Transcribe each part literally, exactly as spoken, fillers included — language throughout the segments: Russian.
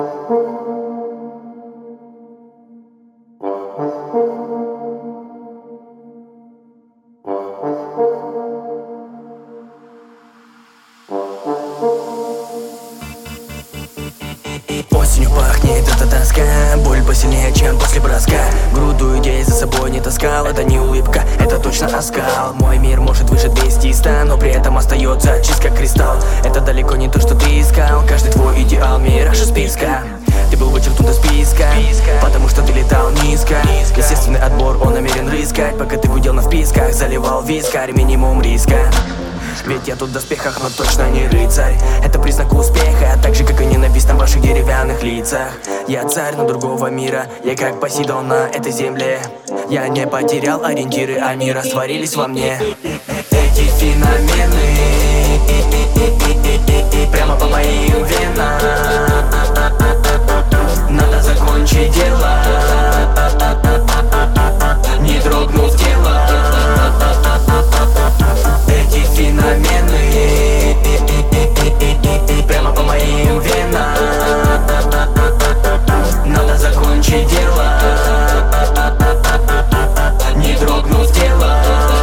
Осенью пахнет эта тоска, боль посильнее, чем после броска. Груду идей за собой не таскал, это не улыбка, это точно оскал. Мой мир может выше двести ста, но при этом остается чист как кристалл. Это далеко не то, что ты искал, каждый твой идеал мираж из списка. Ты был вычеркнут из списка, потому что ты летал низко. Естественный отбор, он намерен рыскать, пока ты гудел на вписках, заливал вискарь, минимум риска. Ведь я тут в доспехах, но точно не рыцарь. Это признак успеха, так же как и ненависть на ваших деревянных лицах. Я царь, но другого мира, я как Посейдон на этой земле. Я не потерял ориентиры, а мир растворились во мне. Эти феномены прямо по моим венам. Надо закончить дело, не дрогнув тело. Эти феномены прямо по моим венам. Надо закончить дело, не дрогнув тело.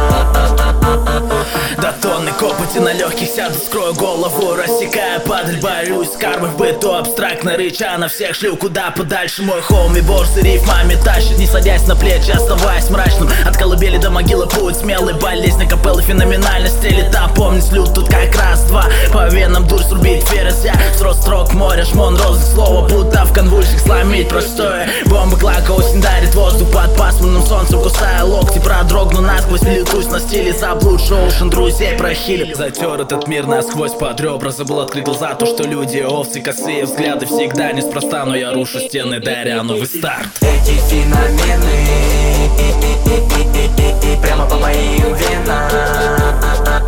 До тонны копоти на легких сяду, скрою голову, рассекая падаль, борюсь с кармой в быту, абстрактно рыча на всех, шлю куда подальше. Мой хоум и борсы рифмами тащит, не садясь на плечи, оставаясь мрачным. От колыбели до могилы путь смелый, болезнь капеллы феноменально стрелит. А помнить лют тут как раз-два, по венам дурь срубить ферзь. Я срос строк моря, шмон розы слова, будто в конвульсиях сломить простое. Бомба клака, осень дарит воздух под пасмурным солнцем, кусая локти, продрогну насквозь, летусь на стиле заблудшего ушин друзей прохили. Затер этот мир насквозь под ребра, забыл открыть глаза, то что люди овцы, косые взгляды всегда неспроста, но я рушу стены, даря новый старт. Эти феномены прямо по моим венам.